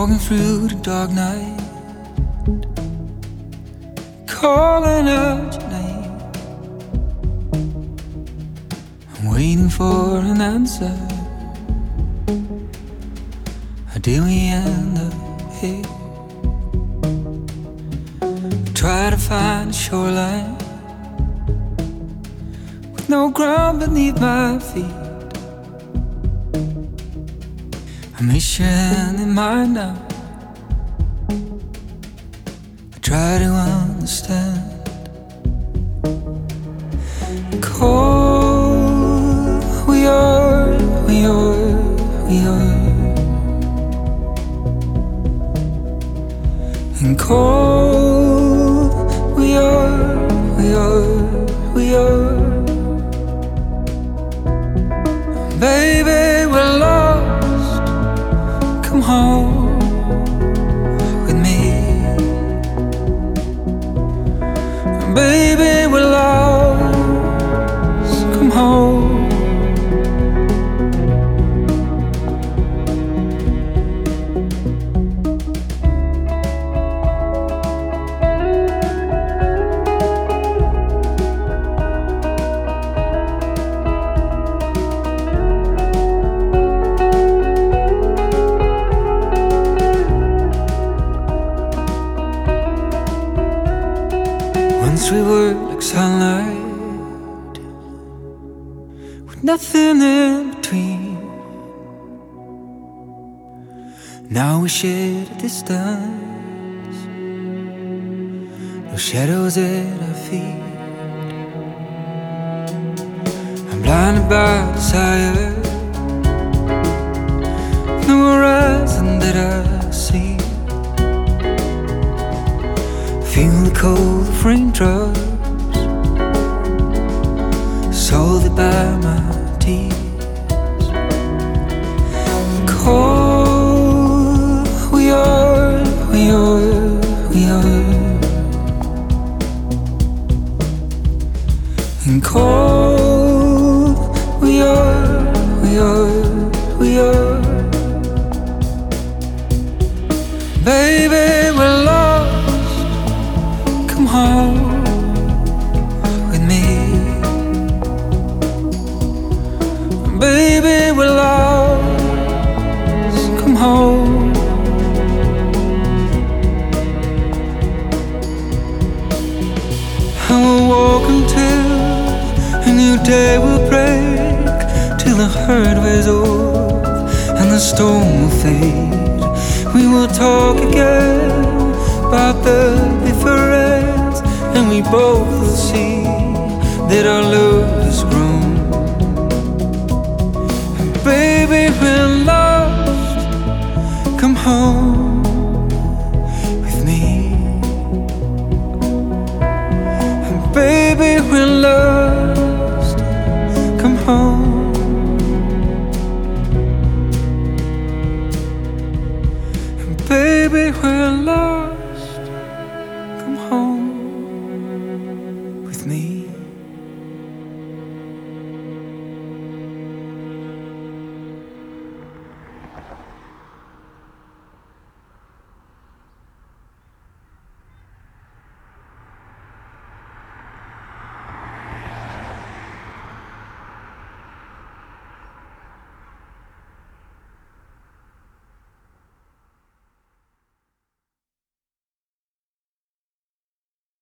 walking through the dark night, calling out your name. I'm waiting for an answer. How did we end up here? Try to find a shoreline with no ground beneath my feet. I miss your hand in mine now. I try to understand. Cold, we are. And cold, we are. Baby, we're lost. Come home with me. Baby, we're lost. Come home. Once we were like sunlight, with nothing in between. Now we share a distance, no shadows at our feet. I'm blinded by desire, no horizon that I see. Feel the cold of raindrops, salted by my tears. Cold, we are. And cold, we are. Baby, we're lost. Come home with me. Baby, we're lost. Come home. I will walk until a new day will break, till the hurt wears off and the storm will fade. We will talk again about the difference, and we both will see that our love has grown. And baby, we're lost. Come home with me. And baby, we're lost. Come home. And baby, we're